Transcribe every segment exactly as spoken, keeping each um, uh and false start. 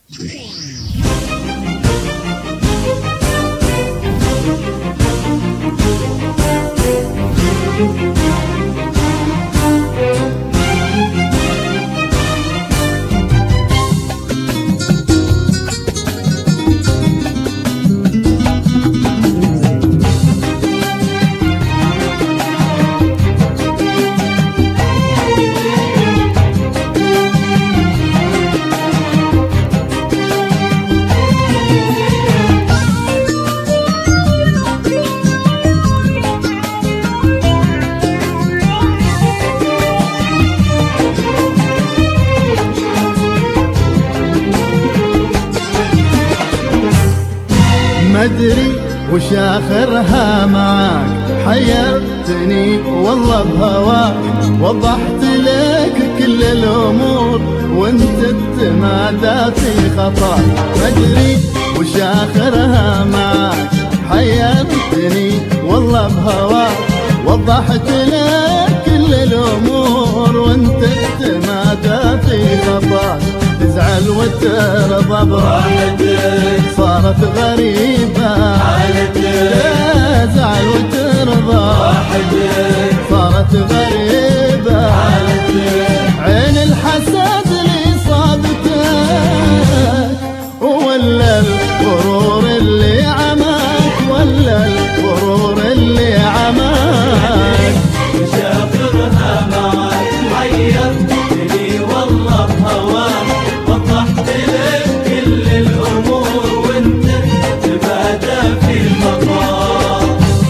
مدري وش آخرها معاك، حيرتني والله بهواك، وضحت لك كل الأمور وانت تتمادى في خطاك. مدري وش آخرها معاك، حيرتني والله بهواك، وضحت لك كل الأمور وانت تتمادى في خطاك. تزعل وترضى براحتك، صارت غريبة حالتك. تزعل وترضى براحتك، صارت غريبة حالتك. عين الحسد اللي صابتك، ولا الغرور اللي عماك، ولا الغرور اللي عماك. وش آخرها معاك، حيرتني والله بهواك، وضحت لك كل الأمور وانت تتمادى في الخطا.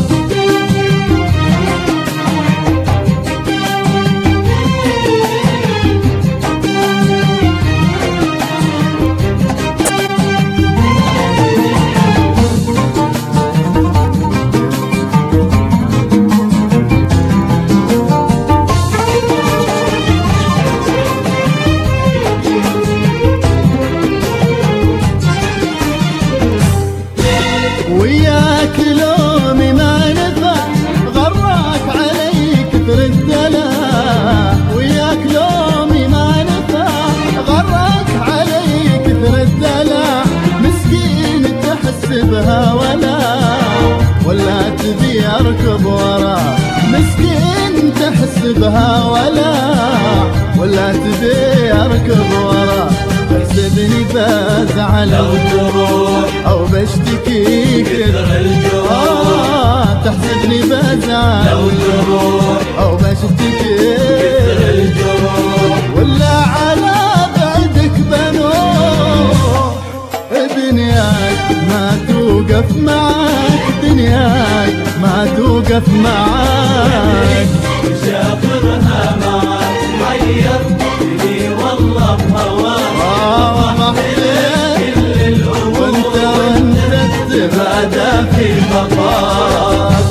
وياك لومي ما نفع، غراك علي كثر الدلع. وياك لومي ما نفع، غراك علي كثر الدلع. مسكين تحسبها ولا ولا تبي اركض وراه. مسكين تحسبها ولا ولا تبي اركض وراه. تحسبني بزعل لو تروح أو بشتكي كثر الجروح. تحسبني بزعل لو تروح أو بشتكي كثر الجروح. ولا على بعدك بنوح. دنياك ما توقف معاك، دنياك ما توقف معاك. وش آخرها معاك، حيرتني والله بهواك، وضحت لك كل الأمور وانت وانت تتمادى في خطاك.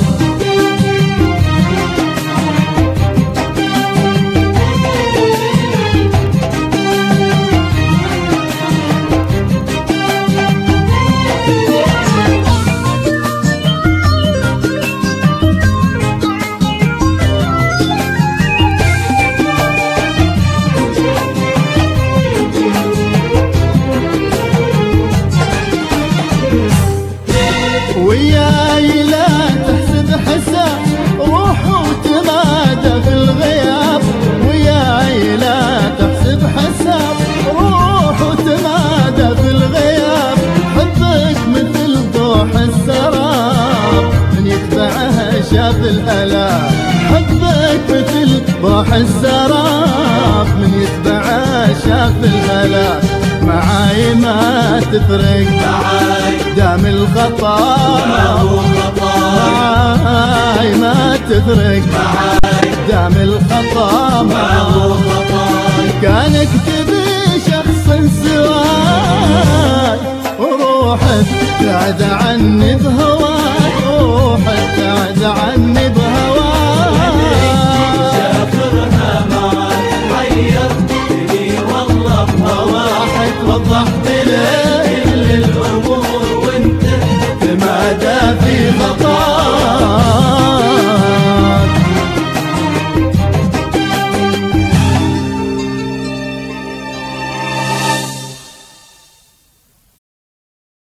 وياي لا تحسب حساب، روح وتمادى في الغياب. وياي لا تحسب حساب، روح وتمادى في الغياب. حبك مثل ضوح السراب، من يتبعها شاف الهلاك. حبك مثل ضوح السراب، من يتبعها شاف الهلاك. معاي ما تفرق، معاي دام الخطا ما هو خطا. معاي ما تفرق، معاي دام الخطا ما هو خطا. كانك تبي شخص سواي، وروحك بعد عني بهواي.